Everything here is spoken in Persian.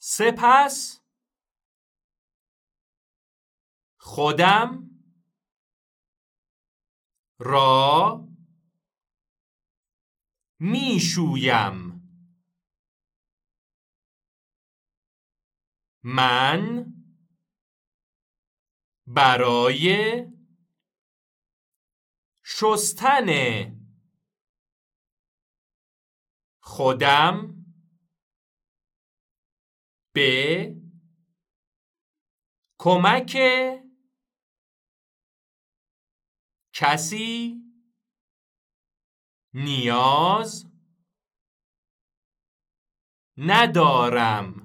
سپس خودم را می شویم. من برای شستن خودم به کمک کسی نیاز ندارم.